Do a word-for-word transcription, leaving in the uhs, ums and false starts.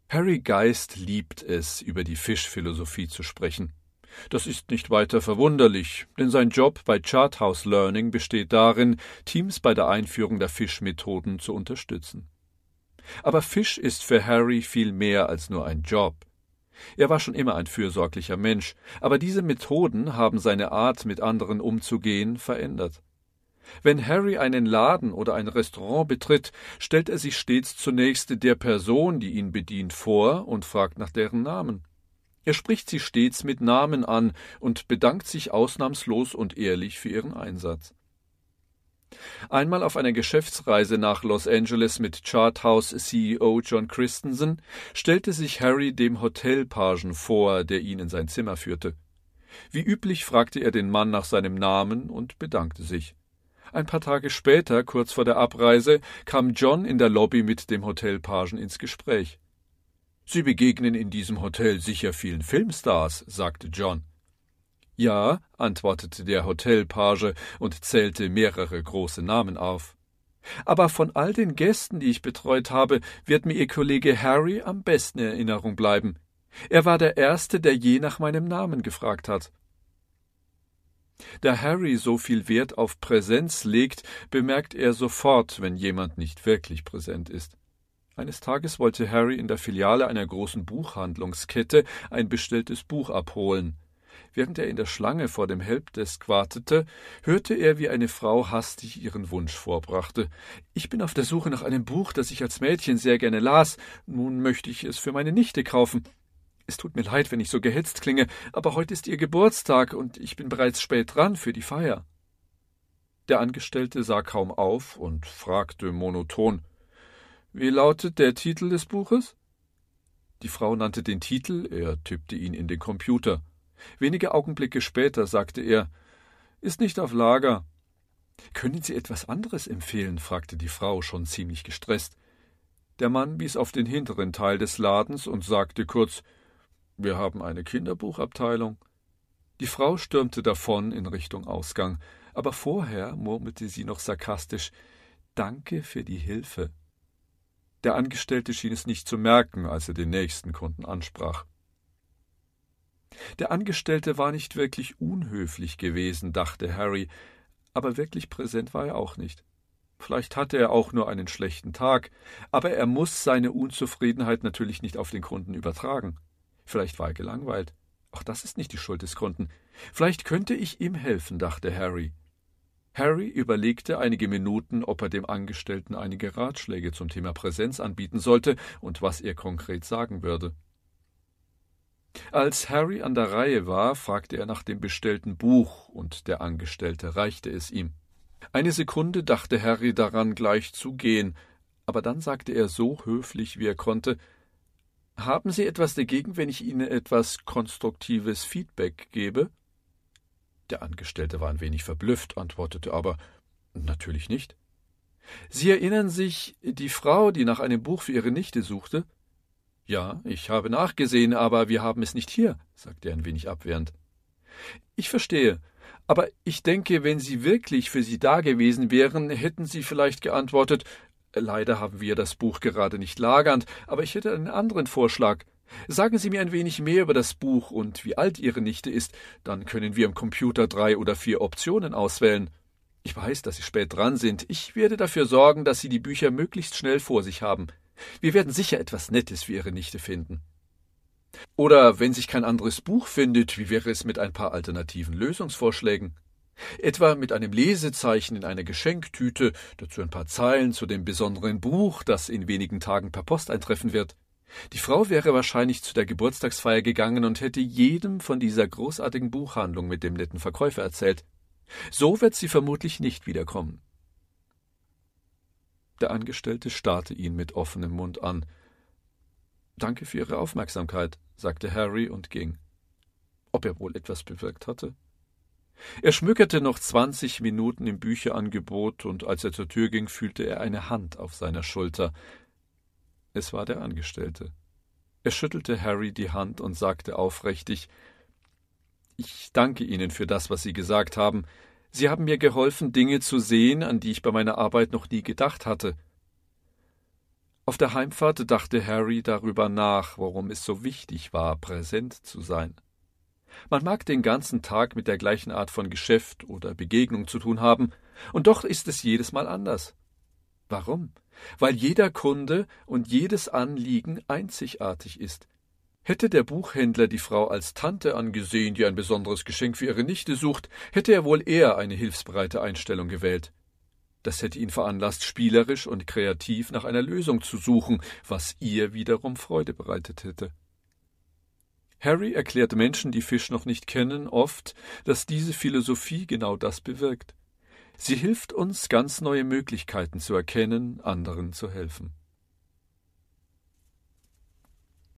Harry Geist liebt es, über die Fischphilosophie zu sprechen. Das ist nicht weiter verwunderlich, denn sein Job bei Charthouse Learning besteht darin, Teams bei der Einführung der Fischmethoden zu unterstützen. Aber Fisch ist für Harry viel mehr als nur ein Job. Er war schon immer ein fürsorglicher Mensch, aber diese Methoden haben seine Art, mit anderen umzugehen, verändert. Wenn Harry einen Laden oder ein Restaurant betritt, stellt er sich stets zunächst der Person, die ihn bedient, vor und fragt nach deren Namen. Er spricht sie stets mit Namen an und bedankt sich ausnahmslos und ehrlich für ihren Einsatz. Einmal auf einer Geschäftsreise nach Los Angeles mit Charthouse C E O John Christensen stellte sich Harry dem Hotelpagen vor, der ihn in sein Zimmer führte. Wie üblich fragte er den Mann nach seinem Namen und bedankte sich. Ein paar Tage später, kurz vor der Abreise, kam John in der Lobby mit dem Hotelpagen ins Gespräch. »Sie begegnen in diesem Hotel sicher vielen Filmstars«, sagte John. »Ja«, antwortete der Hotelpage und zählte mehrere große Namen auf. »Aber von all den Gästen, die ich betreut habe, wird mir Ihr Kollege Harry am besten in Erinnerung bleiben. Er war der Erste, der je nach meinem Namen gefragt hat.« Da Harry so viel Wert auf Präsenz legt, bemerkt er sofort, wenn jemand nicht wirklich präsent ist. Eines Tages wollte Harry in der Filiale einer großen Buchhandlungskette ein bestelltes Buch abholen. Während er in der Schlange vor dem Helpdesk wartete, hörte er, wie eine Frau hastig ihren Wunsch vorbrachte. »Ich bin auf der Suche nach einem Buch, das ich als Mädchen sehr gerne las. Nun möchte ich es für meine Nichte kaufen. Es tut mir leid, wenn ich so gehetzt klinge, aber heute ist ihr Geburtstag und ich bin bereits spät dran für die Feier.« Der Angestellte sah kaum auf und fragte monoton: »Wie lautet der Titel des Buches?« Die Frau nannte den Titel, er tippte ihn in den Computer. Wenige Augenblicke später sagte er: »Ist nicht auf Lager.« »Können Sie etwas anderes empfehlen?« fragte die Frau, schon ziemlich gestresst. Der Mann wies auf den hinteren Teil des Ladens und sagte kurz: »Wir haben eine Kinderbuchabteilung.« Die Frau stürmte davon in Richtung Ausgang, aber vorher murmelte sie noch sarkastisch: »Danke für die Hilfe.« Der Angestellte schien es nicht zu merken, als er den nächsten Kunden ansprach. Der Angestellte war nicht wirklich unhöflich gewesen, dachte Harry, aber wirklich präsent war er auch nicht. Vielleicht hatte er auch nur einen schlechten Tag, aber er muss seine Unzufriedenheit natürlich nicht auf den Kunden übertragen. Vielleicht war er gelangweilt. Auch das ist nicht die Schuld des Kunden. Vielleicht könnte ich ihm helfen, dachte Harry. Harry überlegte einige Minuten, ob er dem Angestellten einige Ratschläge zum Thema Präsenz anbieten sollte und was er konkret sagen würde. Als Harry an der Reihe war, fragte er nach dem bestellten Buch, und der Angestellte reichte es ihm. Eine Sekunde dachte Harry daran, gleich zu gehen, aber dann sagte er so höflich, wie er konnte: »Haben Sie etwas dagegen, wenn ich Ihnen etwas konstruktives Feedback gebe?« Der Angestellte war ein wenig verblüfft, antwortete aber: »Natürlich nicht.« »Sie erinnern sich, die Frau, die nach einem Buch für ihre Nichte suchte?« »Ja, ich habe nachgesehen, aber wir haben es nicht hier«, sagte er ein wenig abwehrend. »Ich verstehe. Aber ich denke, wenn Sie wirklich für sie da gewesen wären, hätten Sie vielleicht geantwortet: »Leider haben wir das Buch gerade nicht lagernd, aber ich hätte einen anderen Vorschlag. Sagen Sie mir ein wenig mehr über das Buch und wie alt Ihre Nichte ist, dann können wir im Computer drei oder vier Optionen auswählen. Ich weiß, dass Sie spät dran sind. Ich werde dafür sorgen, dass Sie die Bücher möglichst schnell vor sich haben. Wir werden sicher etwas Nettes für Ihre Nichte finden.« Oder wenn sich kein anderes Buch findet, wie wäre es mit ein paar alternativen Lösungsvorschlägen? Etwa mit einem Lesezeichen in einer Geschenktüte, dazu ein paar Zeilen zu dem besonderen Buch, das in wenigen Tagen per Post eintreffen wird. Die Frau wäre wahrscheinlich zu der Geburtstagsfeier gegangen und hätte jedem von dieser großartigen Buchhandlung mit dem netten Verkäufer erzählt. So wird sie vermutlich nicht wiederkommen. Der Angestellte starrte ihn mit offenem Mund an. »Danke für Ihre Aufmerksamkeit«, sagte Harry und ging. Ob er wohl etwas bewirkt hatte? Er schmückerte noch zwanzig Minuten im Bücherangebot, und als er zur Tür ging, fühlte er eine Hand auf seiner Schulter. Es war der Angestellte. Er schüttelte Harry die Hand und sagte aufrichtig: »Ich danke Ihnen für das, was Sie gesagt haben. Sie haben mir geholfen, Dinge zu sehen, an die ich bei meiner Arbeit noch nie gedacht hatte.« Auf der Heimfahrt dachte Harry darüber nach, warum es so wichtig war, präsent zu sein. Man mag den ganzen Tag mit der gleichen Art von Geschäft oder Begegnung zu tun haben, und doch ist es jedes Mal anders. Warum? Weil jeder Kunde und jedes Anliegen einzigartig ist. Hätte der Buchhändler die Frau als Tante angesehen, die ein besonderes Geschenk für ihre Nichte sucht, hätte er wohl eher eine hilfsbereite Einstellung gewählt. Das hätte ihn veranlasst, spielerisch und kreativ nach einer Lösung zu suchen, was ihr wiederum Freude bereitet hätte. Harry erklärt Menschen, die Fisch noch nicht kennen, oft, dass diese Philosophie genau das bewirkt. Sie hilft uns, ganz neue Möglichkeiten zu erkennen, anderen zu helfen.